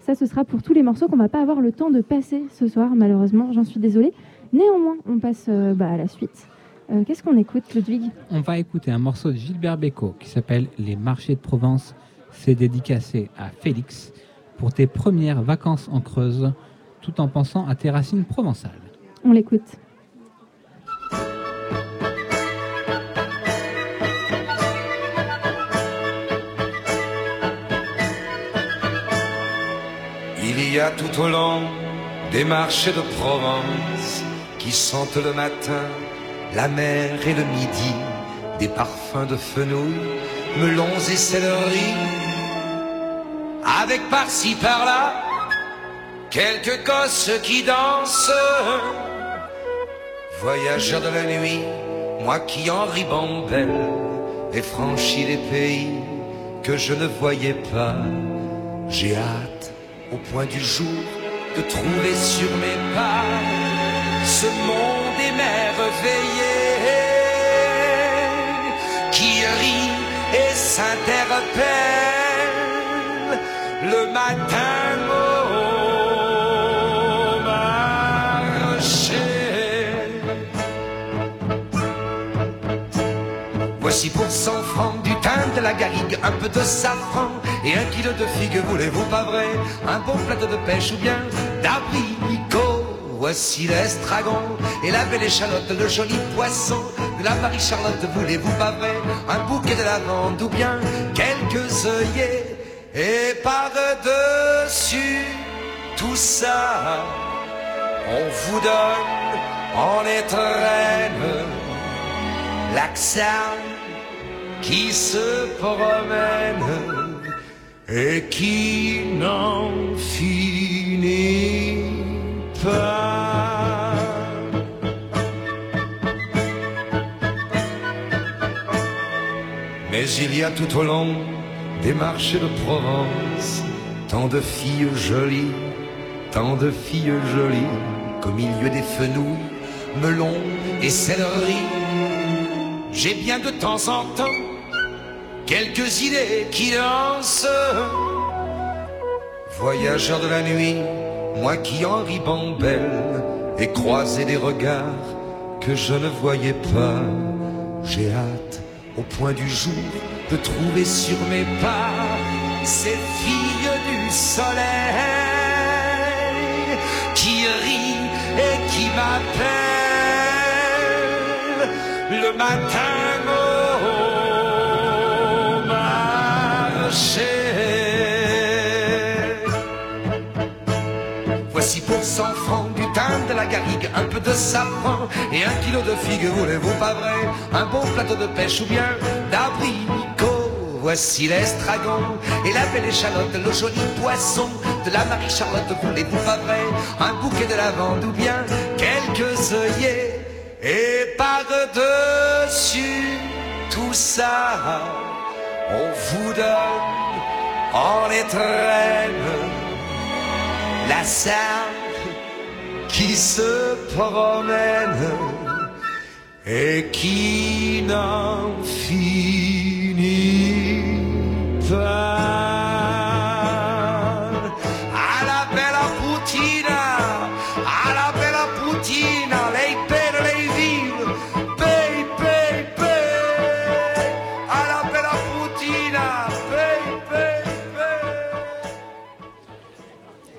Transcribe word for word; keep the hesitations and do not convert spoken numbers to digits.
ça ce sera pour tous les morceaux qu'on va pas avoir le temps de passer ce soir, malheureusement, j'en suis désolée. Néanmoins, on passe euh, bah, à la suite. Euh, qu'est-ce qu'on écoute, Ludwig ? On va écouter un morceau de Gilbert Bécaud qui s'appelle « Les marchés de Provence ». C'est dédicacé à Félix pour tes premières vacances en Creuse, tout en pensant à tes racines provençales. On l'écoute. Il y a tout au long des marchés de Provence qui sentent le matin la mer et le midi, des parfums de fenouil, melons et céleri, avec par-ci par-là quelques gosses qui dansent. Voyageur de la nuit, moi qui en ribambelle ai franchi les pays que je ne voyais pas, j'ai hâte au point du jour de trouver sur mes pas ce monde émerveillé qui rit et s'interpelle le matin au marché. Voici pour cent francs du thym, de la garrigue, un peu de safran et un kilo de figues, voulez-vous pas vrai? Un bon plateau de pêche ou bien d'abricots. Voici l'estragon et la belle échalote, le joli poisson de la Marie-Charlotte, voulez-vous pas vrai? Un bouquet de lavande ou bien quelques œillets. Et par-dessus tout ça, on vous donne en étrenne l'accent qui se promène et qui n'en finit pas. Mais il y a tout au long des marchés de Provence tant de filles jolies, tant de filles jolies qu'au milieu des fenouils, melons et céleri, j'ai bien de temps en temps quelques idées qui dansent. Voyageur de la nuit, moi qui en ribambelle ai croisé des regards que je ne voyais pas, j'ai hâte au point du jour de trouver sur mes pas ces filles du soleil qui rient et qui m'appellent le matin au marché. Voici pour cent francs du thym, de la garrigue, un peu de safran et un kilo de figues, voulez-vous pas vrai? Un bon plateau de pêche ou bien d'abricots. Voici l'estragon et la belle échalote, le joli poisson de la Marie-Charlotte, voulez-vous pas vrai? Un bouquet de lavande ou bien quelques œillets. Et par-dessus tout ça, on vous donne en étrenne la sainte qui se promène et qui n'en finit pas.